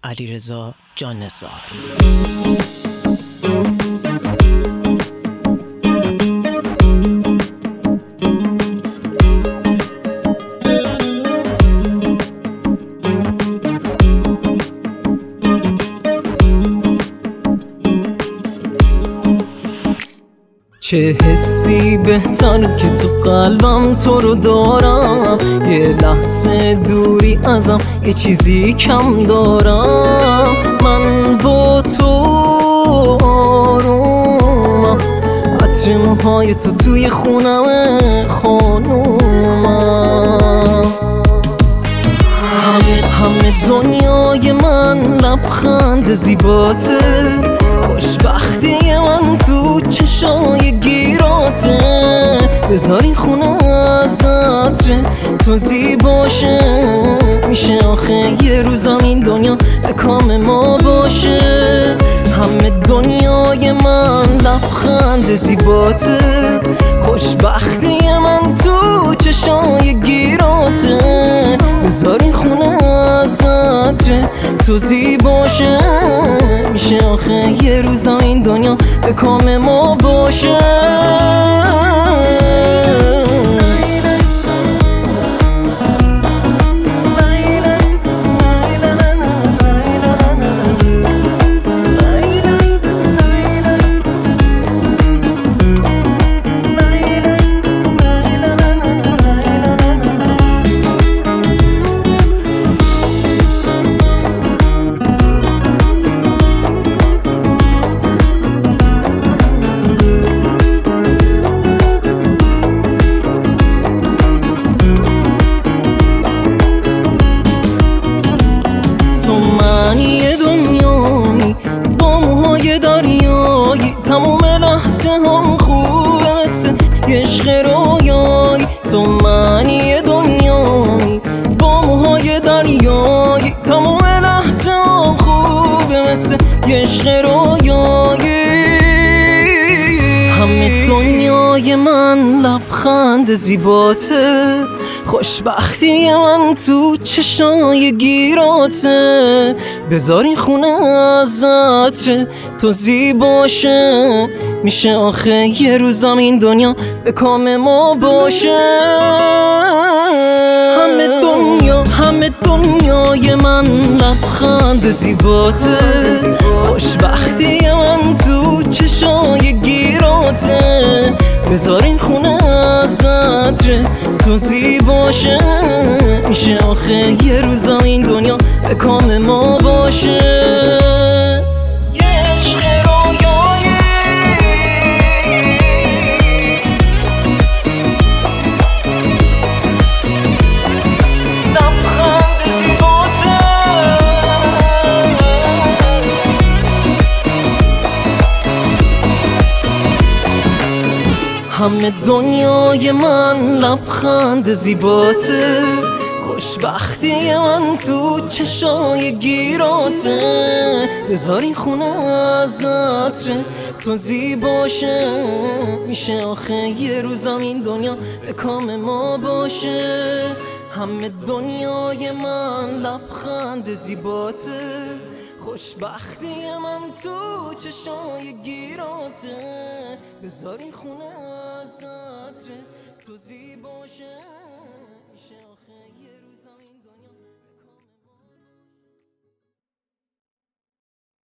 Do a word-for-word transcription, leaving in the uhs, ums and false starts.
علیرضا جان‌نثار. چه حسی بهتر که تو قلبم تو رو دارم، یه لحظه دوری ازم یه چیزی کم دارم. من با تو آرومم، عطر موهای تو توی خونم خانومم. همه همه دنیای من لبخند زیباته، خوشبختی من تو چشای گیراته. بذار این خونه از عطر تو زیباشه، میشه آخه یه روزم این دنیا به کام ما باشه. همه دنیای من لبخند زیباته، خوشبختی من تو چشای گیراته. بذار این خونه از عطر تو زیباشه، میشه آخه یه روزا این دنیا به کام ما باشه. تموم لحظه هم خوبه مثل یه عشق رویایی. تو معنی دنیایی با موهای دریایی، تموم لحظه هم خوبه مثل یه عشق رویایی. همه دنیای من لبخند زیباته، خوشبختی من تو چشای گیراته. بذار این خونه از عطر تو زیباشه، میشه آخه یه روزم این دنیا به کام ما باشه. همه دنیا همه دنیای من لبخند زیباته، خوشبختی من تو چشای گیراته. بذار این خونه از عطر تو زیباشه، میشه آخه یه روزم این دنیا به کام ما باشه. همه دنیای من لبخند زیباته، خوشبختی من تو چشای گیراته. بذار این خونه از عطر تو زیباشه، میشه آخه یه روزم این دنیا به کام ما باشه. همه دنیای من لبخند زیباته، خوشبختی من تو چشای گیراته. بذار این خونه از عطر تو زیباشه.